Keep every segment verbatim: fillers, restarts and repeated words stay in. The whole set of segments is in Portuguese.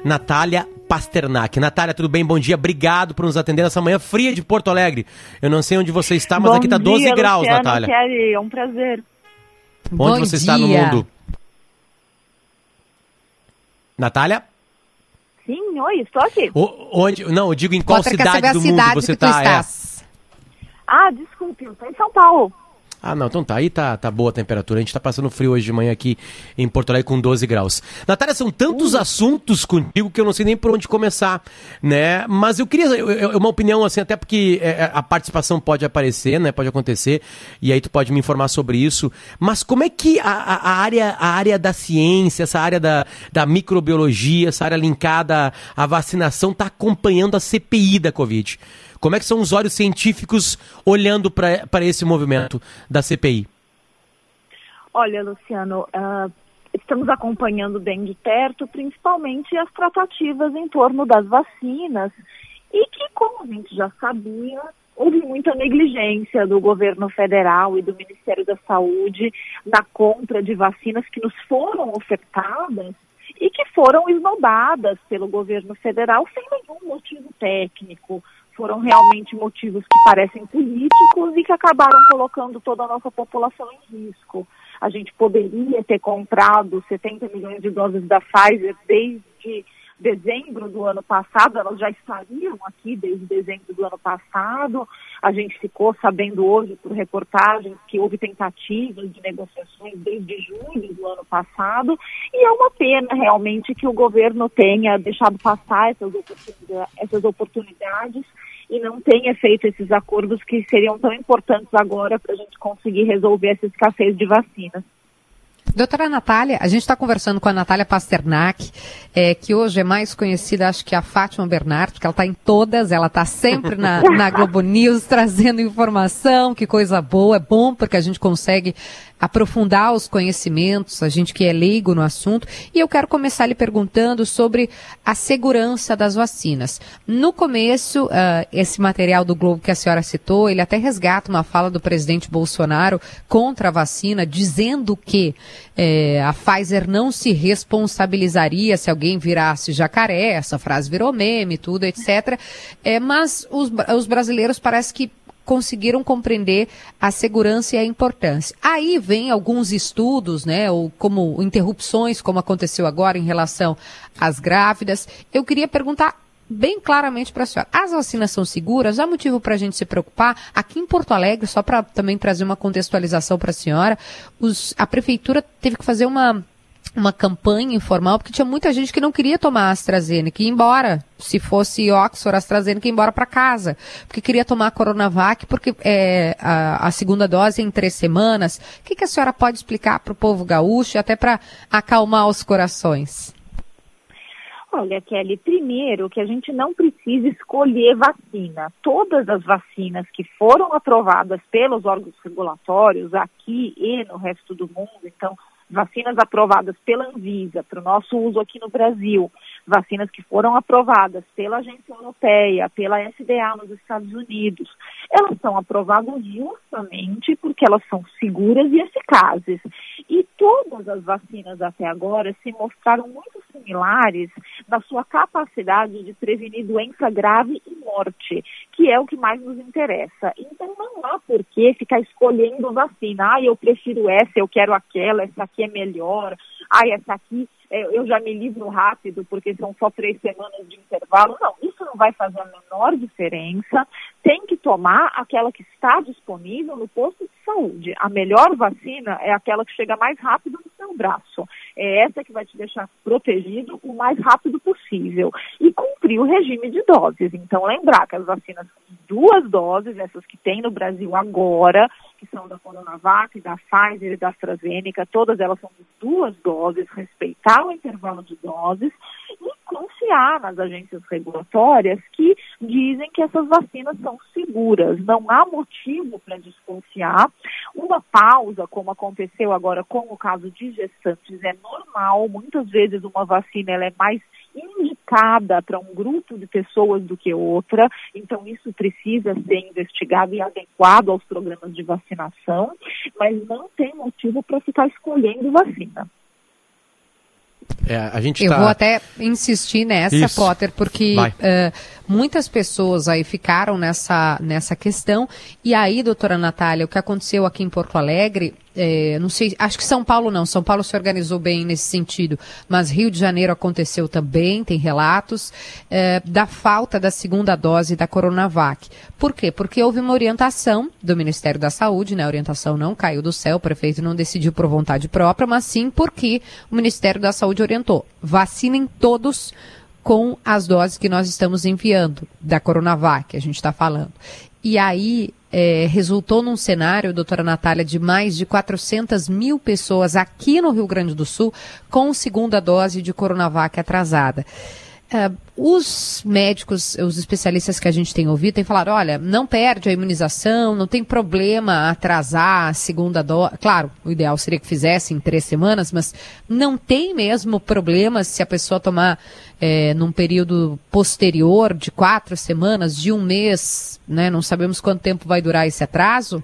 Natália Pasternak. Natália, tudo bem? Bom dia. Obrigado por nos atender nessa manhã fria de Porto Alegre. Eu não sei onde você está, mas Bom aqui está doze dia, graus, Luciano, Natália. Kelly, é um prazer. Onde Bom você dia. está no mundo? Natália? Sim, oi, estou aqui. O, onde, não, eu digo em qual Bota que essa cidade é a do mundo cidade você que tu está. estás. Ah, desculpe, eu estou em São Paulo. Ah, não, então tá. Aí tá, tá boa a temperatura. A gente tá passando frio hoje de manhã aqui em Porto Alegre com doze graus. Natália, são tantos uh. assuntos contigo que eu não sei nem por onde começar, né? Mas eu queria eu, eu, uma opinião, assim, até porque é, a participação pode aparecer, né? Pode acontecer, e aí tu pode me informar sobre isso. Mas como é que a, a, a, área, a área da ciência, essa área da, da microbiologia, essa área linkada à vacinação tá acompanhando a C P I da Covid? Como é que são os olhos científicos olhando para esse movimento da C P I? Olha, Luciano, uh, estamos acompanhando bem de perto, principalmente as tratativas em torno das vacinas, e que, como a gente já sabia, houve muita negligência do governo federal e do Ministério da Saúde na compra de vacinas que nos foram ofertadas e que foram esnobadas pelo governo federal sem nenhum motivo técnico. Foram realmente motivos que parecem políticos e que acabaram colocando toda a nossa população em risco. A gente poderia ter comprado setenta milhões de doses da Pfizer desde dezembro do ano passado, elas já estariam aqui desde dezembro do ano passado. A gente ficou sabendo hoje por reportagens que houve tentativas de negociações desde julho do ano passado, e é uma pena realmente que o governo tenha deixado passar essas oportunidades, essas oportunidades e não tenha feito esses acordos que seriam tão importantes agora para a gente conseguir resolver essa escassez de vacinas. Doutora Natália, a gente está conversando com a Natália Pasternak, é, que hoje é mais conhecida, acho que a Fátima Bernardo, porque ela está em todas, ela está sempre na, na Globo News trazendo informação, que coisa boa, é bom porque a gente consegue aprofundar os conhecimentos, a gente que é leigo no assunto, e eu quero começar lhe perguntando sobre a segurança das vacinas. No começo, uh, esse material do Globo que a senhora citou, ele até resgata uma fala do presidente Bolsonaro contra a vacina, dizendo que eh, a Pfizer não se responsabilizaria se alguém virasse jacaré, essa frase virou meme, tudo, etcétera. É, mas os, os brasileiros parece que conseguiram compreender a segurança e a importância. Aí vem alguns estudos, né, ou como interrupções, como aconteceu agora em relação às grávidas. Eu queria perguntar bem claramente para a senhora, as vacinas são seguras? Há motivo para a gente se preocupar? Aqui em Porto Alegre, só para também trazer uma contextualização para a senhora, os, a prefeitura teve que fazer uma uma campanha informal, porque tinha muita gente que não queria tomar a AstraZeneca, ia embora, se fosse Oxford, AstraZeneca, ia embora para casa, porque queria tomar a Coronavac, porque é, a, a segunda dose é em três semanas. O que, que a senhora pode explicar para o povo gaúcho, até para acalmar os corações? Olha, Kelly, primeiro que a gente não precisa escolher vacina. Todas as vacinas que foram aprovadas pelos órgãos regulatórios aqui e no resto do mundo, então, vacinas aprovadas pela Anvisa para o nosso uso aqui no Brasil, vacinas que foram aprovadas pela Agência Europeia, pela F D A nos Estados Unidos, elas são aprovadas justamente porque elas são seguras e eficazes. E todas as vacinas até agora se mostraram muito similares na sua capacidade de prevenir doença grave e morte, que é o que mais nos interessa. Então não há por que ficar escolhendo vacina. Ah, eu prefiro essa, eu quero aquela, essa aqui é melhor. Ah, essa aqui eu já me livro rápido porque são só três semanas de intervalo. Não, isso não vai fazer a menor diferença. Tem que tomar aquela que está disponível no posto de saúde. A melhor vacina é aquela que chega mais rápido no seu braço. É essa que vai te deixar protegido o mais rápido possível. E cumprir o regime de doses. Então, lembrar que as vacinas são duas doses, essas que tem no Brasil agora, que são da Coronavac, da Pfizer e da AstraZeneca, todas elas são de duas doses, respeitar o intervalo de doses e confiar nas agências regulatórias que dizem que essas vacinas são seguras. Não há motivo para desconfiar. Uma pausa, como aconteceu agora com o caso de gestantes, é normal. Muitas vezes uma vacina ela é mais indicada para um grupo de pessoas do que outra, então isso precisa ser investigado e adequado aos programas de vacinação, mas não tem motivo para ficar escolhendo vacina. É, a gente Eu tá... vou até insistir nessa, Isso. Potter, porque uh, muitas pessoas aí ficaram nessa, nessa questão. E aí, doutora Natália, o que aconteceu aqui em Porto Alegre, é, não sei, acho que São Paulo não, São Paulo se organizou bem nesse sentido, mas Rio de Janeiro aconteceu também, tem relatos é, da falta da segunda dose da Coronavac. Por quê? Porque houve uma orientação do Ministério da Saúde, né? A orientação não caiu do céu, o prefeito não decidiu por vontade própria, mas sim porque o Ministério da Saúde orientou, vacinem todos com as doses que nós estamos enviando, da Coronavac, que a gente está falando. E aí, é, resultou num cenário, doutora Natália, de mais de quatrocentas mil pessoas aqui no Rio Grande do Sul com segunda dose de Coronavac atrasada. Uh, os médicos, os especialistas que a gente tem ouvido, têm falado, olha, não perde a imunização, não tem problema atrasar a segunda dose. Claro, o ideal seria que fizesse em três semanas, mas não tem mesmo problema se a pessoa tomar é, num período posterior de quatro semanas, de um mês, né? Não sabemos quanto tempo vai durar esse atraso?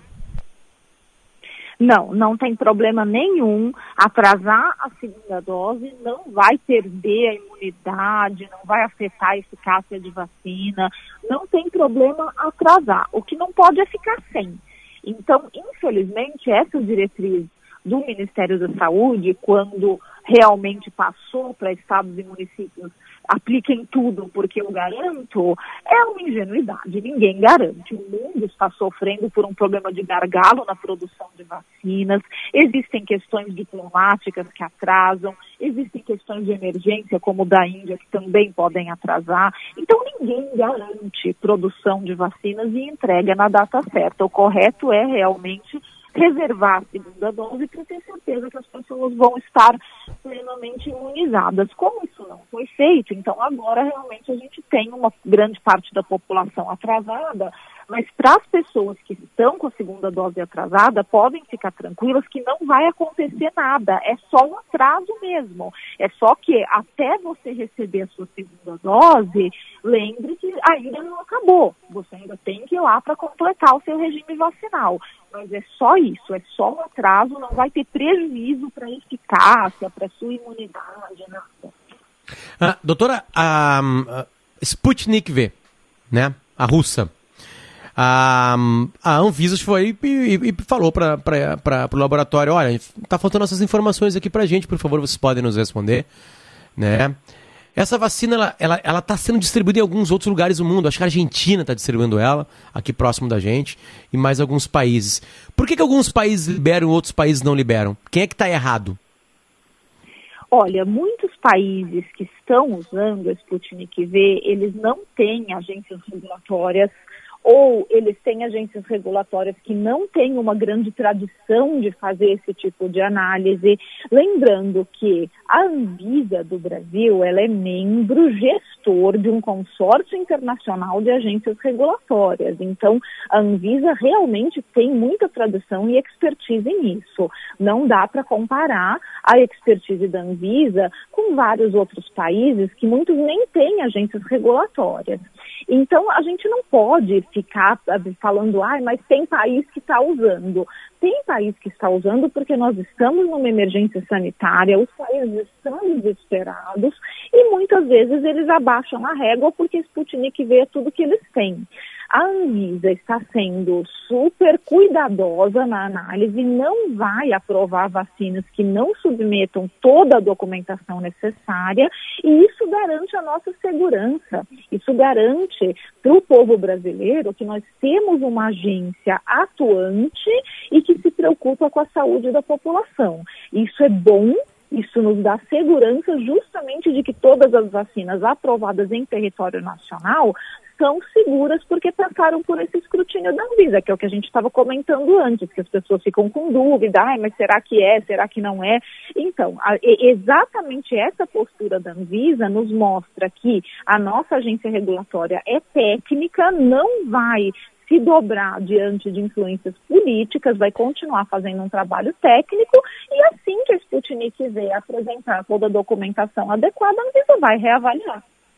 Não, não tem problema nenhum atrasar a segunda dose, não vai perder a imunidade, não vai afetar a eficácia de vacina, não tem problema atrasar. O que não pode é ficar sem. Então, infelizmente, essa diretriz do Ministério da Saúde, quando realmente passou para estados e municípios, apliquem tudo porque eu garanto, é uma ingenuidade, ninguém garante. O mundo está sofrendo por um problema de gargalo na produção de vacinas, existem questões diplomáticas que atrasam, existem questões de emergência como o da Índia que também podem atrasar, então ninguém garante produção de vacinas e entrega na data certa. O correto é realmente reservar a segunda dose para ter certeza que as pessoas vão estar plenamente imunizadas. Como isso não foi feito, então agora realmente a gente tem uma grande parte da população atrasada, mas para as pessoas que estão com a segunda dose atrasada, podem ficar tranquilas que não vai acontecer nada, é só um atraso mesmo. É só que até você receber a sua segunda dose, lembre que ainda não acabou, você ainda tem que ir lá para completar o seu regime vacinal. Mas é só isso, é só um atraso, não vai ter prejuízo para a eficácia, para a sua imunidade, nada. Ah, doutora, a, a Sputnik V, né, a russa, a, a Anvisa foi e, e, e falou para o laboratório, olha, está faltando essas informações aqui para a gente, por favor, vocês podem nos responder, né? Essa vacina, ela ela ela está sendo distribuída em alguns outros lugares do mundo. Acho que a Argentina está distribuindo ela, aqui próximo da gente, e mais alguns países. Por que que alguns países liberam e outros países não liberam? Quem é que está errado? Olha, muitos países que estão usando a Sputnik V, eles não têm agências regulatórias, ou eles têm agências regulatórias que não têm uma grande tradição de fazer esse tipo de análise. Lembrando que a Anvisa do Brasil, ela é membro gestor de um consórcio internacional de agências regulatórias. Então, a Anvisa realmente tem muita tradição e expertise nisso. Não dá para comparar a expertise da Anvisa com vários outros países que muitos nem têm agências regulatórias. Então, a gente não pode ficar falando, ah, mas tem país que está usando. Tem país que está usando porque nós estamos numa emergência sanitária, os países estão desesperados e muitas vezes eles abaixam a régua porque Sputnik V é tudo que eles têm. A Anvisa está sendo super cuidadosa na análise, não vai aprovar vacinas que não submetam toda a documentação necessária e isso garante a nossa segurança. Isso garante para o povo brasileiro que nós temos uma agência atuante e que se preocupa com a saúde da população. Isso é bom. Isso nos dá segurança justamente de que todas as vacinas aprovadas em território nacional são seguras porque passaram por esse escrutínio da Anvisa, que é o que a gente estava comentando antes, que as pessoas ficam com dúvida, ah, mas será que é, será que não é? Então, a, exatamente essa postura da Anvisa nos mostra que a nossa agência regulatória é técnica, não vai se dobrar diante de influências políticas, vai continuar fazendo um trabalho técnico e assim que a Sputnik V apresentar toda a documentação adequada, a Anvisa vai reavaliar.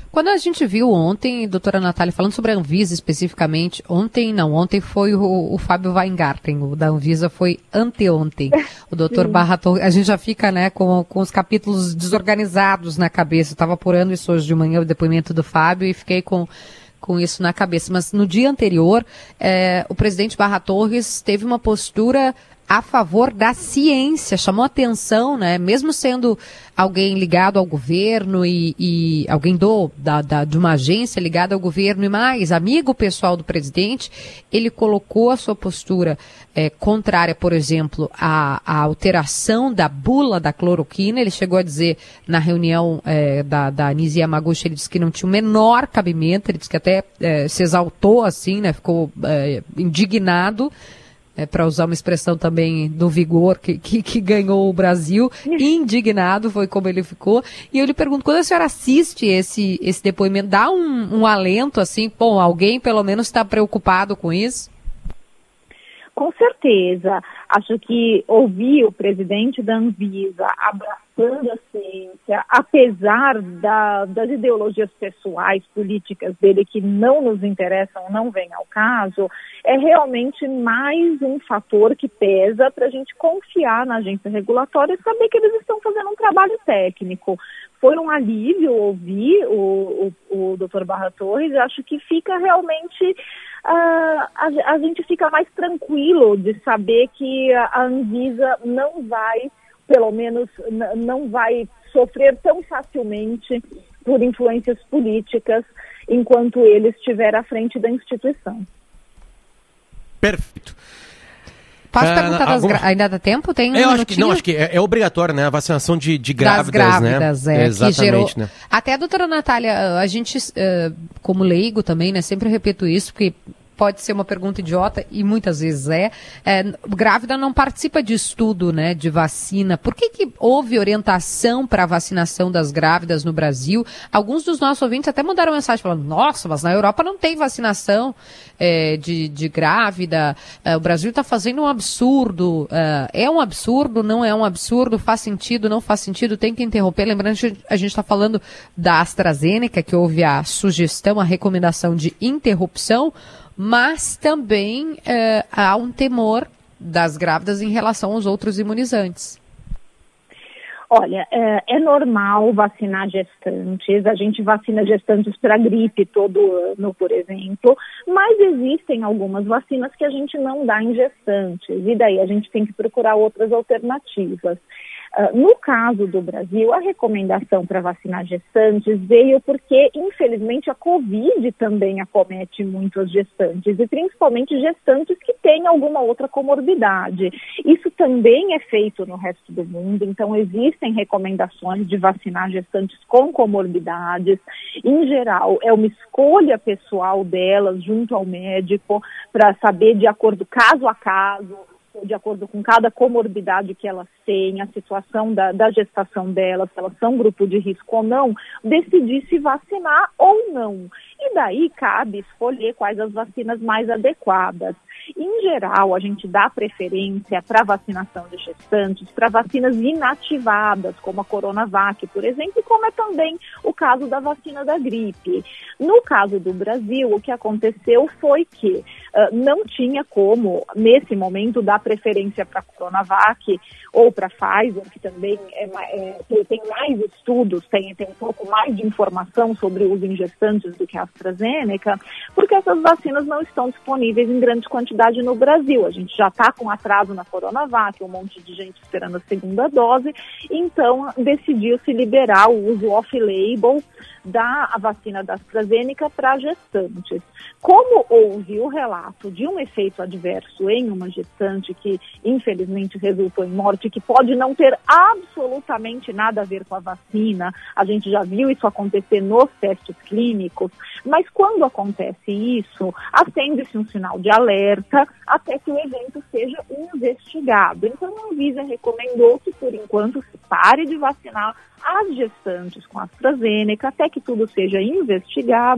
Quando a gente viu ontem, doutora Natália, falando sobre a Anvisa especificamente, ontem não, ontem foi o, o Fábio Weingarten, o da Anvisa foi anteontem. O doutor Barra Torres, a gente já fica, né, com, com os capítulos desorganizados na cabeça. Eu estava apurando isso hoje de manhã, o depoimento do Fábio, e fiquei com, com isso na cabeça. Mas no dia anterior, é, o presidente Barra Torres teve uma postura a favor da ciência, chamou atenção, né, mesmo sendo alguém ligado ao governo e, e alguém do, da, da, de uma agência ligada ao governo e mais, amigo pessoal do presidente, ele colocou a sua postura é, contrária, por exemplo, à, à alteração da bula da cloroquina. Ele chegou a dizer na reunião é, da, da Nisi Yamaguchi, ele disse que não tinha o menor cabimento, ele disse que até é, se exaltou assim, né, ficou é, indignado, É, para usar uma expressão também do vigor que, que, que ganhou o Brasil, indignado foi como ele ficou. E eu lhe pergunto, quando a senhora assiste esse, esse depoimento, dá um, um alento assim, bom, alguém pelo menos está preocupado com isso? Com certeza. Acho que ouvir o presidente da Anvisa abraçando a ciência, apesar da, das ideologias pessoais, políticas dele que não nos interessam, não vem ao caso, é realmente mais um fator que pesa para a gente confiar na agência regulatória e saber que eles estão fazendo um trabalho técnico. Foi um alívio ouvir o, o, o doutor Barra Torres. Acho que fica realmente... Uh, a, a gente fica mais tranquilo de saber que a, a Anvisa não vai, pelo menos, n- não vai sofrer tão facilmente por influências políticas enquanto ele estiver à frente da instituição. Perfeito. Posso É, perguntar das algum... gra... Ainda dá tempo? Tem um eu acho minutinho? que, não, acho que é, é obrigatório, né? A vacinação de, de grávidas, das grávidas, né? é. Exatamente, Que gerou... né? Até a doutora Natália, a gente, uh, como leigo também, né? Sempre repito isso, porque pode ser uma pergunta idiota, e muitas vezes é, é, grávida não participa de estudo, né, de vacina. Por que que houve orientação para a vacinação das grávidas no Brasil? Alguns dos nossos ouvintes até mandaram mensagem falando, nossa, mas na Europa não tem vacinação é, de, de grávida, é, o Brasil está fazendo um absurdo, é, é um absurdo, não é um absurdo, faz sentido, não faz sentido, tem que interromper. Lembrando que a gente está falando da AstraZeneca, que houve a sugestão, a recomendação de interrupção, mas também é, há um temor das grávidas em relação aos outros imunizantes. Olha, é, é normal vacinar gestantes, a gente vacina gestantes para gripe todo ano, por exemplo, mas existem algumas vacinas que a gente não dá em gestantes, e daí a gente tem que procurar outras alternativas. Uh, no caso do Brasil, a recomendação para vacinar gestantes veio porque, infelizmente, a Covid também acomete muito as gestantes, e principalmente gestantes que têm alguma outra comorbidade. Isso também é feito no resto do mundo, então existem recomendações de vacinar gestantes com comorbidades. Em geral, é uma escolha pessoal delas junto ao médico para saber de acordo caso a caso, de acordo com cada comorbidade que elas têm, a situação da, da gestação delas, se elas são grupo de risco ou não, decidir se vacinar ou não. E daí cabe escolher quais as vacinas mais adequadas. Em geral, a gente dá preferência para vacinação de gestantes, para vacinas inativadas, como a Coronavac, por exemplo, e como é também o caso da vacina da gripe. No caso do Brasil, o que aconteceu foi que uh, não tinha como, nesse momento, dar preferência para a Coronavac ou para a Pfizer, que também é, é, tem mais estudos, tem, tem um pouco mais de informação sobre o uso em gestantes do que a AstraZeneca, porque essas vacinas não estão disponíveis em grande quantidade no Brasil. A gente já está com atraso na Coronavac, um monte de gente esperando a segunda dose, então decidiu-se liberar o uso off-label da vacina da AstraZeneca para gestantes. Como houve o relato de um efeito adverso em uma gestante que infelizmente resultou em morte, que pode não ter absolutamente nada a ver com a vacina, a gente já viu isso acontecer nos testes clínicos, mas quando acontece isso, acende-se um sinal de alerta até que o evento seja investigado. Então a Anvisa recomendou que por enquanto se pare de vacinar as gestantes com a AstraZeneca até que tudo seja investigado,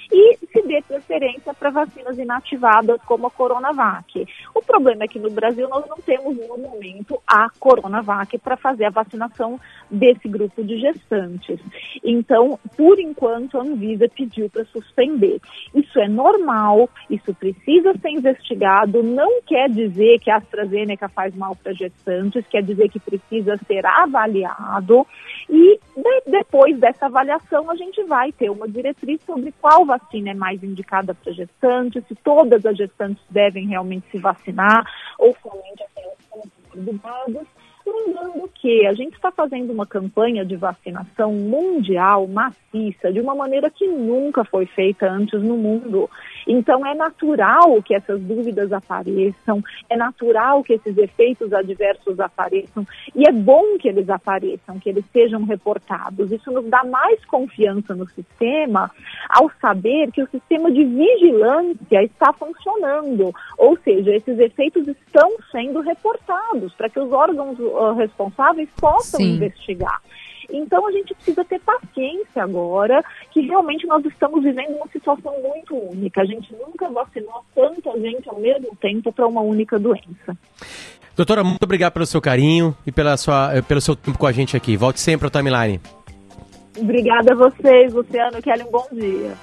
e se dê preferência para vacinas inativadas como a Coronavac. O problema é que no Brasil nós não temos no momento a Coronavac para fazer a vacinação desse grupo de gestantes. Então, por enquanto, a Anvisa pediu para suspender. Isso é normal, isso precisa ser investigado, não quer dizer que a AstraZeneca faz mal para gestantes, quer dizer que precisa ser avaliado e de, depois dessa avaliação a gente vai ter uma diretriz sobre qual vacina é mais indicada para gestantes, se todas as gestantes devem realmente se vacinar ou somente aquelas que são duvidadas. Lembrando que a gente está fazendo uma campanha de vacinação mundial, maciça, de uma maneira que nunca foi feita antes no mundo. Então é natural que essas dúvidas apareçam, é natural que esses efeitos adversos apareçam e é bom que eles apareçam, que eles sejam reportados. Isso nos dá mais confiança no sistema ao saber que o sistema de vigilância está funcionando, ou seja, esses efeitos estão sendo reportados para que os órgãos uh, responsáveis possam Sim. investigar. Então a gente precisa ter paciência agora, que realmente nós estamos vivendo uma situação muito única. A gente nunca vacinou tanta gente ao mesmo tempo para uma única doença. Doutora, muito obrigado pelo seu carinho e pela sua, pelo seu tempo com a gente aqui. Volte sempre ao Timeline. Obrigada a vocês, Luciano, Kelly, um bom dia.